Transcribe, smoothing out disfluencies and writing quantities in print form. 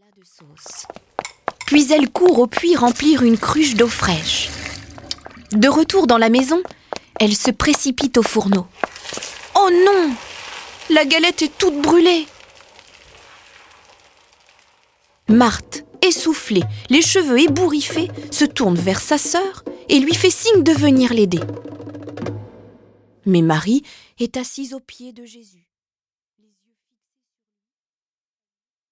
de sauce. Puis elle court au puits remplir une cruche d'eau fraîche. De retour dans la maison, elle se précipite au fourneau. Oh non! La galette est toute brûlée. Marthe, essoufflée, les cheveux ébouriffés, se tourne vers sa sœur et lui fait signe de venir l'aider. Mais Marie est assise aux pieds de Jésus.